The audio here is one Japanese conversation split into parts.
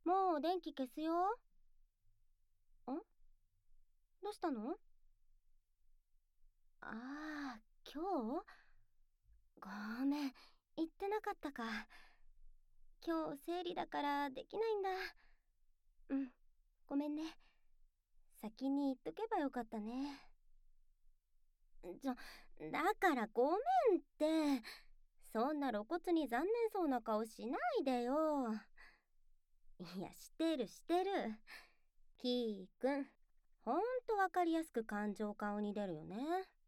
もう電気消すよ。どうしたの？ああ、今日？ごめん、言ってなかったか。今日生理だからできないんだ。うん、ごめんね。先に言っとけばよかったね。だからごめんって。そんな露骨に残念そうな顔しないでよ。いや、してる。キーくん、ほんとわかりやすく感情顔に出るよね。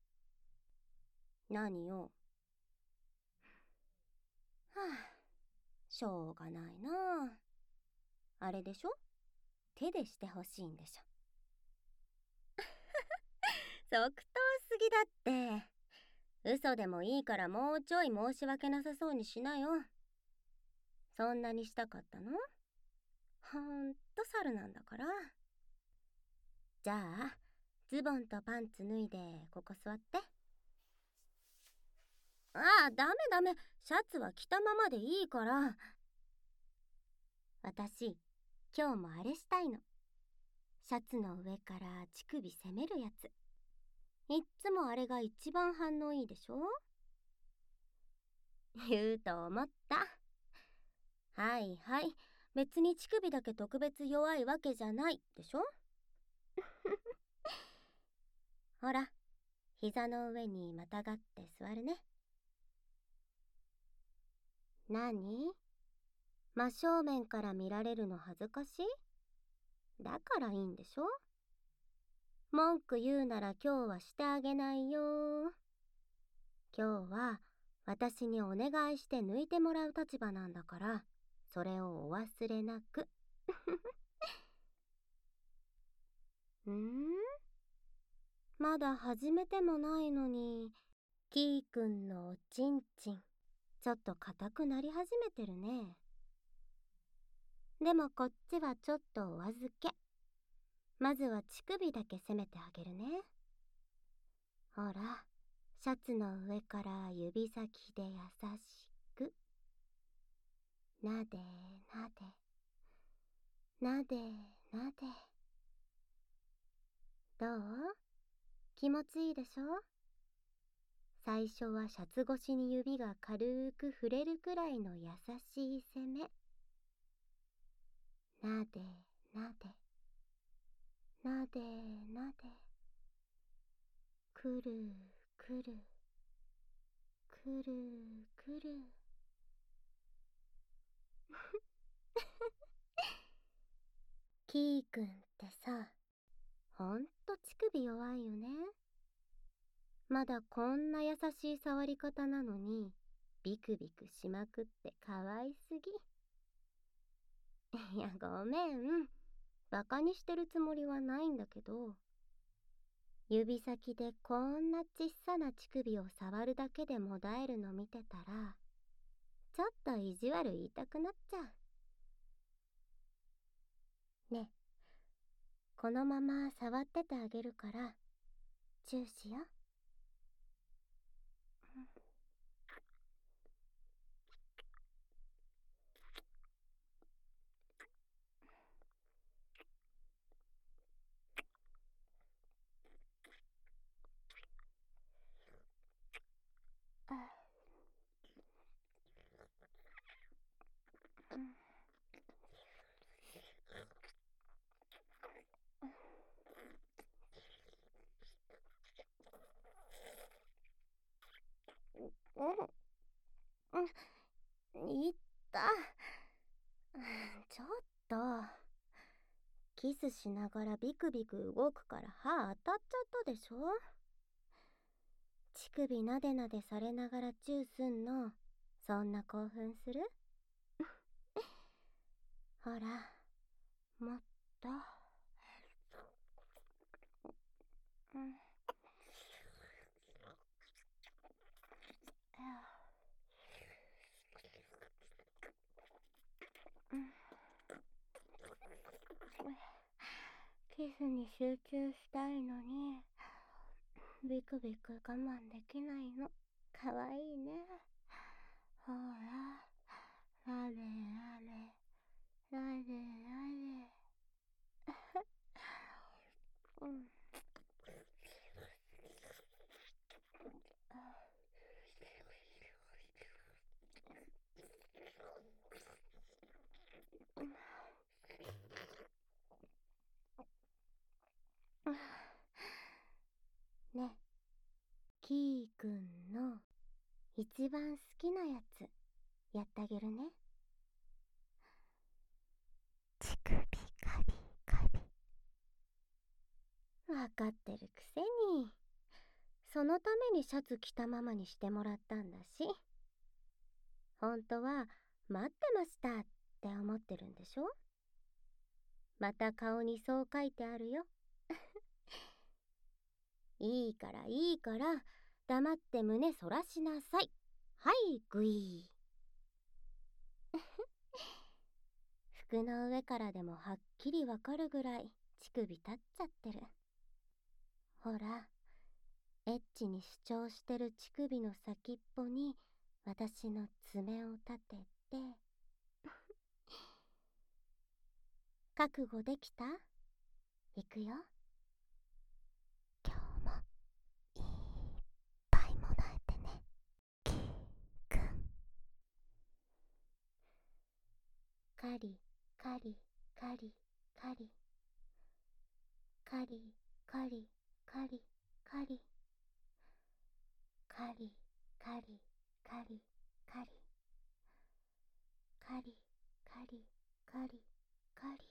何よ。はあ、しょうがないな。あれでしょ？手でしてほしいんでしょ。即答すぎだって。嘘でもいいからもうちょい申し訳なさそうにしなよ。そんなにしたかったの？ほんと猿なんだから。じゃあ、ズボンとパンツ脱いでここ座って。ああ、ダメ。シャツは着たままでいいから。私、今日もあれしたいの。シャツの上から乳首攻めるやつ。いっつもあれが一番反応いいでしょ？言うと思った。はい。別に乳首だけ特別弱いわけじゃないでしょ？ほら、膝の上にまたがって座るね。何？真正面から見られるの恥ずかしい？だからいいんでしょ？文句言うなら今日はしてあげないよ。今日は私にお願いして抜いてもらう立場なんだから、それをお忘れなく。まだ始めてもないのに、キーくんのおちんちん、ちょっと硬くなり始めてるね。でもこっちはちょっとお預け。まずは乳首だけ攻めてあげるね。ほら、シャツの上から指先で優しく。なで。どう？気持ちいいでしょ？最初はシャツ越しに指が軽く触れるくらいの優しい攻め。なで。くる。キーくんってさ、ほんと乳首弱いよね。まだこんな優しい触り方なのに、ビクビクしまくってかわいすぎ。いや、ごめん。バカにしてるつもりはないんだけど、指先でこんなちっさな乳首を触るだけでもだえるの見てたら、ちょっと意地悪言いたくなっちゃう。ね、このまま触っててあげるから、チューしよ。いった。ちょっと。キスしながらビクビク動くから歯当たっちゃったでしょ？乳首なでなでされながらチューすんの、そんな興奮する？ほら、もっと。キスに集中したいのに、ビクビク我慢できないの。かわいいね。ほら、なで。 一番好きなやつやってあげるね。乳首カリカリ。わかってるくせに。そのためにシャツ着たままにしてもらったんだし。本当は待ってましたって思ってるんでしょ。また顔にそう書いてあるよ。いいからいいから黙って胸そらしなさい。はいグイー。服の上からでもはっきりわかるぐらい乳首立っちゃってる。ほら、エッチに主張してる乳首の先っぽに私の爪を立てて。覚悟できた？いくよ。今日もいっぱいもらえてね、キーくん。カリカリカリカリカリカリカリカリカリカリカリカリカリカリカリカリ。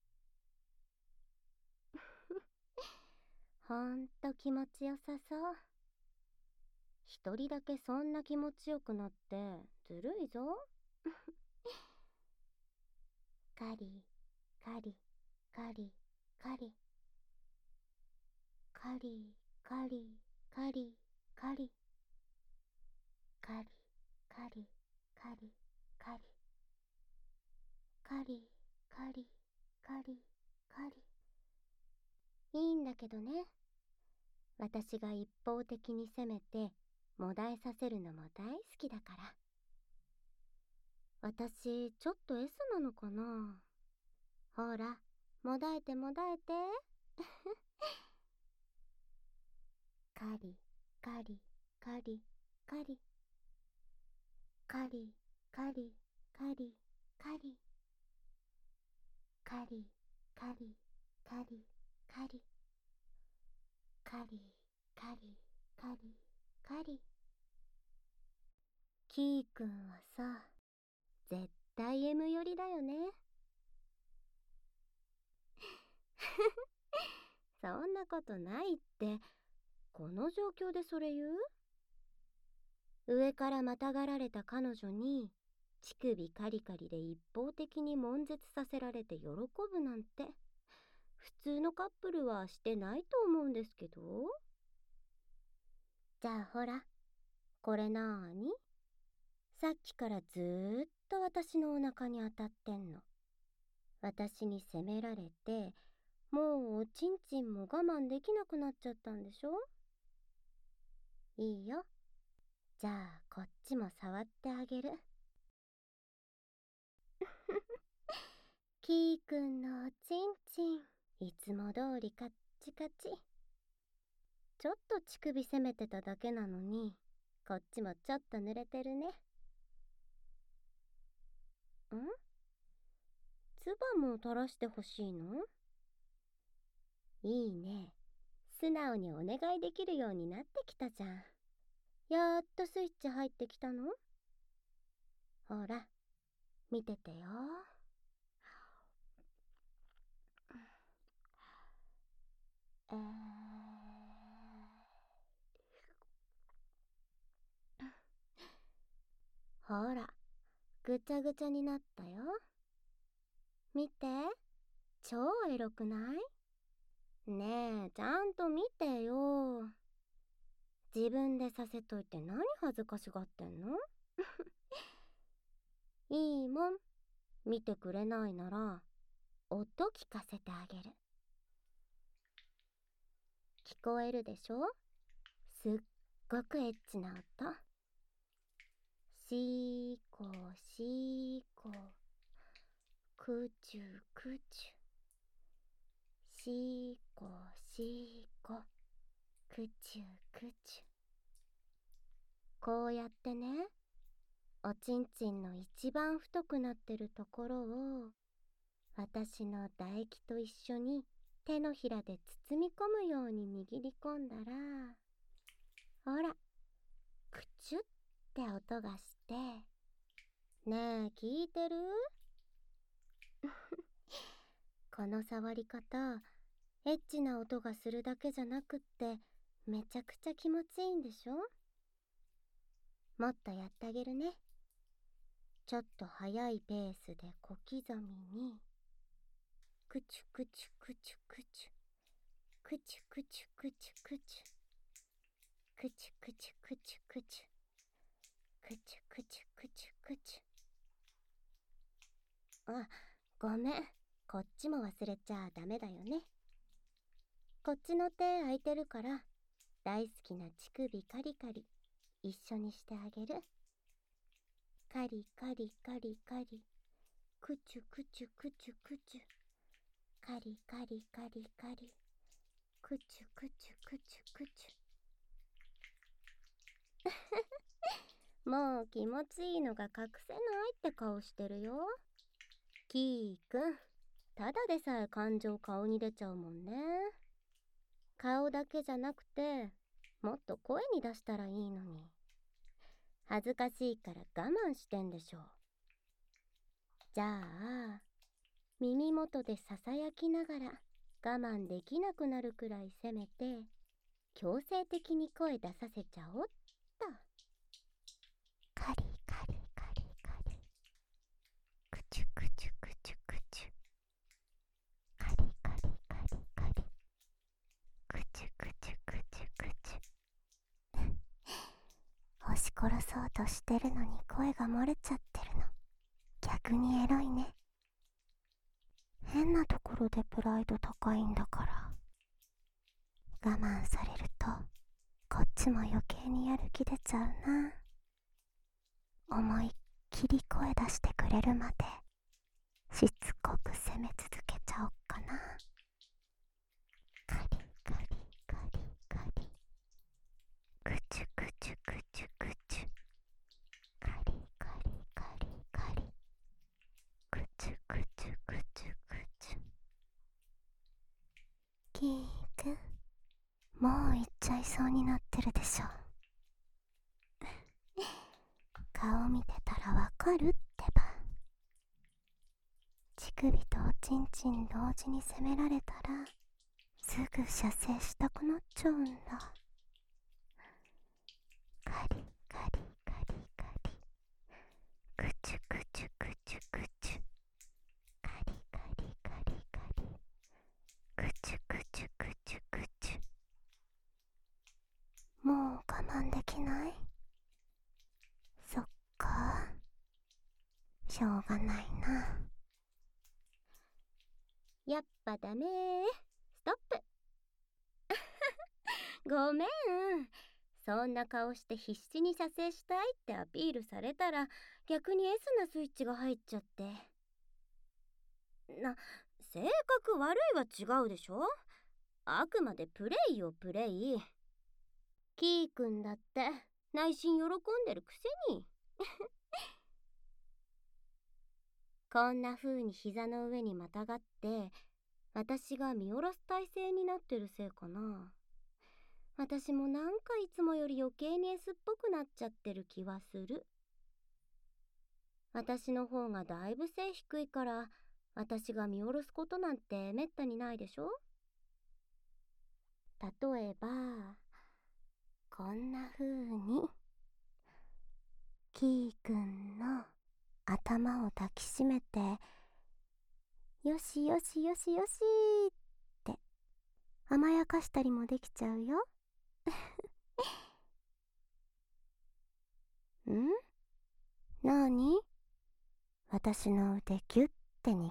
ほんと気持ちよさそう。一人だけそんな気持ちよくなってずるいぞ。カリカリカリカリカリカリカリカリカリカリカリカリカリカリカリカリ。いいんだけどね。私が一方的に攻めてもだえさせるのも大好きだから。私ちょっと S なのかな。ほら、もだえてもだえて。カリカリカリカリカリカリカリカリカリカリカリカリカリカリカリカリ。キーくんはさ、絶対 M 寄りだよね。そんなことないって。この状況でそれ言う？上からまたがられた彼女に乳首カリカリで一方的に悶絶させられて喜ぶなんて、普通のカップルはしてないと思うんですけど。じゃあほら、これなーに？さっきからずーっと私のお腹に当たってんの。私に責められて、もうおちんちんも我慢できなくなっちゃったんでしょ？いいよ。じゃあこっちも触ってあげる。キーくんのおちんちん、いつも通りカッチカチ。ちょっと乳首攻めてただけなのに、こっちもちょっと濡れてるね。唾も垂らしてほしいの？いいね。素直にお願いできるようになってきたじゃん。やっとスイッチ入ってきたの？ほら、見ててよ。ほら、ぐちゃぐちゃになったよ。見て、超エロくない？ねえ、ちゃんと見てよ。自分でさせといて何恥ずかしがってんの？いいもん。見てくれないなら、音聞かせてあげる。聞こえるでしょ？すっごくエッチな音。シーコシーコ、クチュクチュ。シーコシーコ、クチュクチュ。こうやってね、おちんちんの一番太くなってるところを私の唾液と一緒に手のひらで包み込むように握り込んだら、ほら、くちゅっって音がして、ねえ聞いてる？この触り方、エッチな音がするだけじゃなくってめちゃくちゃ気持ちいいんでしょ？もっとやってあげるね。ちょっと速いペースで小刻みに、くちゅくちゅくちゅくちゅ、くちゅくちゅくちゅくちゅ、くちゅくちゅくちゅくちゅ、くちゅくちゅくちゅくちゅ。あ、ごめん、こっちも忘れちゃダメだよね。こっちの手空いてるから、大好きな乳首カリカリ一緒にしてあげる。カリカリカリカリ、くちゅくちゅくちゅくちゅ、カリカリカリカリ、くちゅくちゅくちゅくちゅ。もう気持ちいいのが隠せないって顔してるよ。キーくん、ただでさえ感情顔に出ちゃうもんね。顔だけじゃなくて、もっと声に出したらいいのに。恥ずかしいから我慢してんでしょ。じゃあ、耳元でささやきながら我慢できなくなるくらいせめて、強制的に声出させちゃおっと。カリカリカリカリ、くちゅくちゅくちゅくちゅ、カリカリカリカリ、くちゅくちゅくちゅくちゅ。押し殺そうとしてるのに声が漏れちゃってるの。逆にエロいね。変なところでプライド高いんだから。我慢されるとこっちも余計にやる気出ちゃうな。思いっきり声出してくれるまでしつこく攻め続けちゃおっかな。カリカリカリカリ、くちゅくちゅくちゅくちゅ、カリカリカリカリ、くちゅくちゅくちゅくちゅ。キーくん、もう行っちゃいそうになってるでしょ。顔見てたらわかるってば。乳首とおちんちん同時に攻められたらすぐ射精したくなっちゃうんだ。カリカリカリカリ、くちゅくちゅくちゅくちゅ、カリカリカリカリ、くちゅくちゅくちゅくちゅ。もう我慢できない？そっか、しょうがないな。やっぱダメー。ストップ。ごめん。そんな顔して必死に射精したいってアピールされたら逆に S なスイッチが入っちゃって。性格悪いは違うでしょ。あくまでプレイよプレイ。キーくんだって内心喜んでるくせに。こんな風に膝の上にまたがって私が見下ろす体勢になってるせいかな。私もなんかいつもより余計に S っぽくなっちゃってる気はする。私の方がだいぶ背低いから私が見下ろすことなんてめったにないでしょ。例えばこんな風にキーくんの頭を抱きしめてよしよしよしよしって甘やかしたりもできちゃうよ。ん？なに？私の腕ギュッて握って。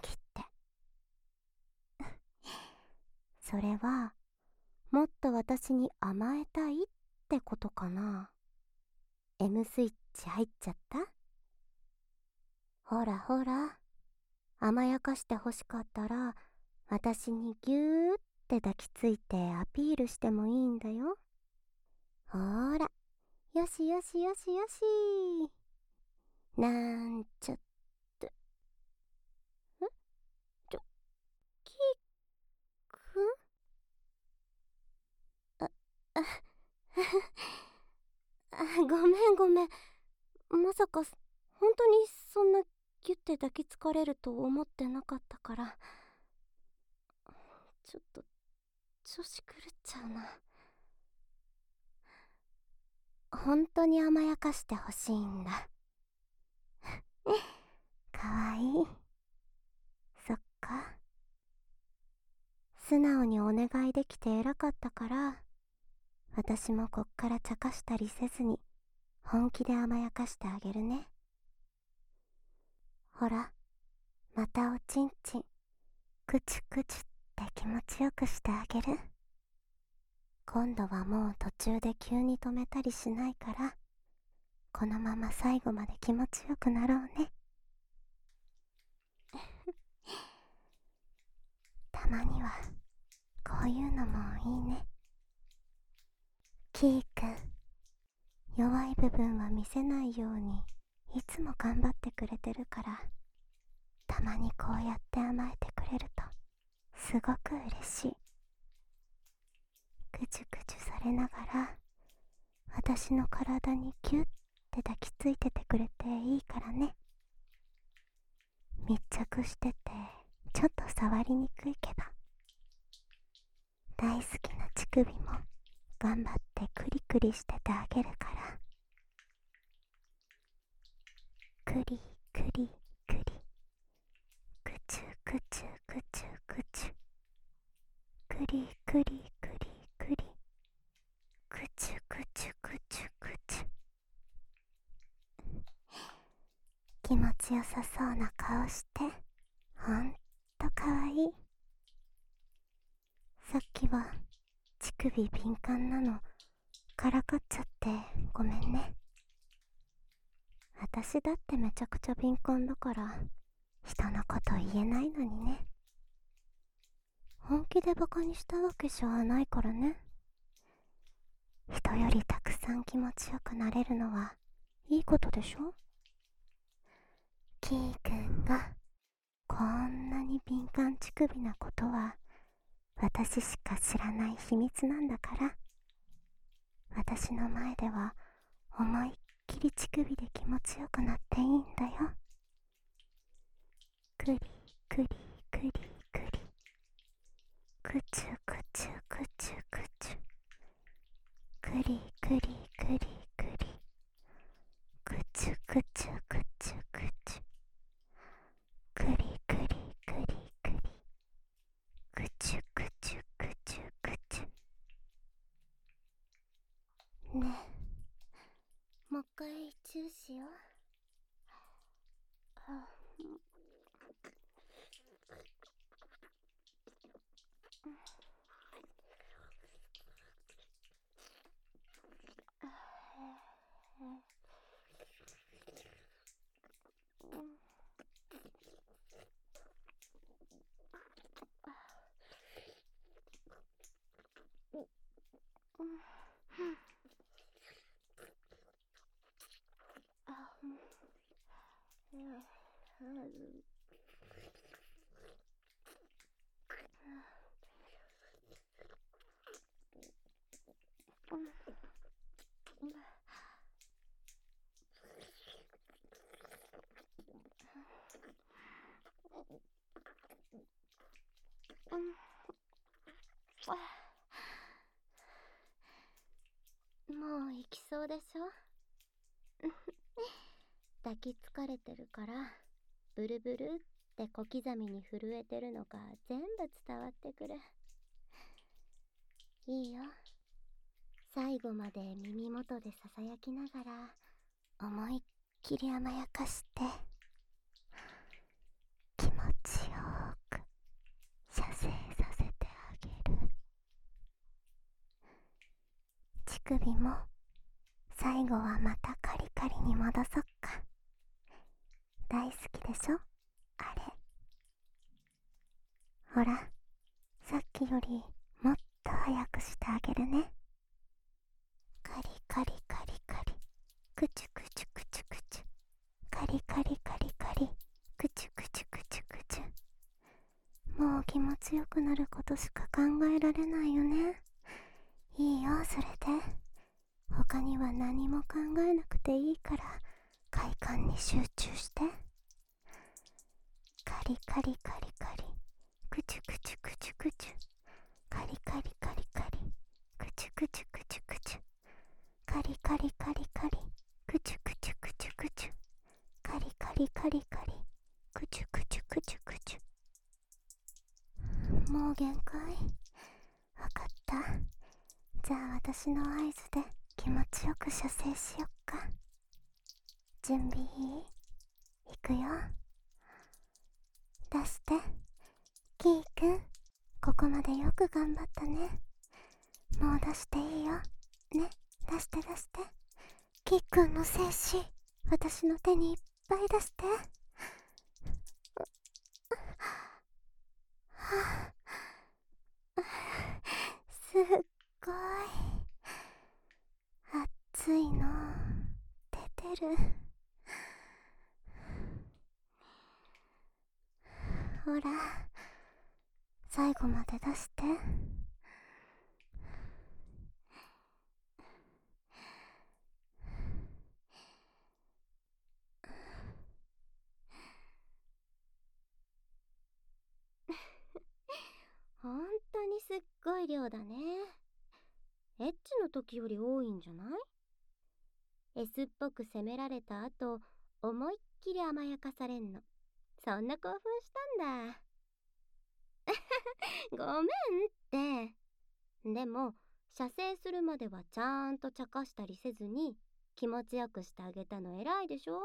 それはもっと私に甘えたいってことかな。M スイッチ入っちゃった？ほらほら、甘やかしてほしかったら私にギューって抱きついてアピールしてもいいんだよ。ほーら、よしよしよしよし。なんちゃって。ちょ、キーくん？あ、あ、ごめんごめん。 まさか本当にそんなギュッて抱きつかれると思ってなかったから、ちょっと調子狂っちゃうな。本当に甘やかしてほしいんだ。かわいい。そっか。素直にお願いできて偉かったから、私もこっから茶化したりせずに本気で甘やかしてあげるね。ほら、またおちんちんクチュクチュって気持ちよくしてあげる。今度はもう途中で急に止めたりしないから、このまま最後まで気持ちよくなろうね。たまにはこういうのもいいね。キーくん、弱い部分は見せないようにいつも頑張ってくれてるから、たまにこうやって甘えてくれるとすごく嬉しい。ぐちゅぐちゅされながら私の体にギュッて抱きついててくれていいからね。密着しててちょっと触りにくいけど、大好きな乳首も頑張ってクリクリしててあげるから。クリクリクリ、クチュクチュクチュクチュ、クリクリクリクリ、クチュクチュクチュクチュ。気持ちよさそうな顔してほんとかわいい。さっきは乳首敏感なのからかっちゃってごめんね。私だってめちゃくちゃ敏感だから人のこと言えないのにね。本気でバカにしたわけじゃないからね。人よりたくさん気持ちよくなれるのはいいことでしょ。キーくんがこんなに敏感乳首なことは私しか知らない秘密なんだから、私の前では思いっきり乳首で気持ちよくなっていいんだよ。クリクリクリクリ、クチュクチュクチュクチュ、クリクリクリクリ、クチュクチュクチュクチュ、クリクリクリクリ、クチュクチュクチュクチュ。ねえ、もう一回チューしよう。もう行きそうでしょ。抱きつかれてるからブルブルって小刻みに震えてるのが全部伝わってくる。いいよ、最後まで耳元でささやきながら思いっきり甘やかして気持ちよく射精させてあげる。乳首も最後はまたカリカリに戻そっか。大好きでしょあれ。ほら、さっきよりもっと早くしてあげるね。カリカリカリカリ、クチュクチュクチュクチュ、カリカリカリカリ、クチュクチュクチュクチュ。もう気持ちよくなることしか考えられないよね。いいよ、それで。他には何も考えなくていいから快感に集中して。カリカリカリカリ、クチュクチュクチュクチュ、カリカリカリカリ、クチュクチュクチュクチュ、カリカリカリカリ、クチュクチュクチュクチュ、カリカリカリカリ、クチュクチュクチュクチュ。もう限界。わかった。じゃあ私の合図で気持ちよく射精しよっか。準備いい？いくよ。出して。キーくん、ここまでよく頑張ったね。もう出していいよ。ね、出して出して。キーくんの精子、私の手にいっぱい出して。すっごい熱いの出てる。ほら、最後まで出して。ほんとにすっごい量だね。エッチの時より多いんじゃない？ S っぽく責められた後、思いっきり甘やかされんの。そんな興奮したんだ。ごめんって。でも、射精するまではちゃんと茶化したりせずに気持ちよくしてあげたの偉いでしょ？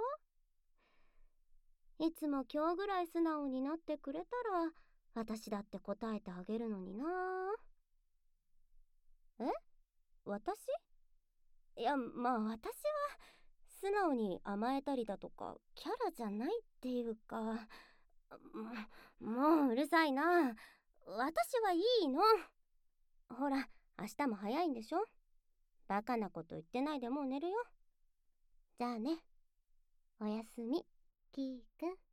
いつも今日ぐらい素直になってくれたら、私だって答えてあげるのにな。え？私？いや、まあ私は素直に甘えたりだとかキャラじゃないっていうか、もううるさいな。私はいいの。ほら、明日も早いんでしょ？バカなこと言ってないでもう寝るよ。じゃあね。おやすみ、キーくん。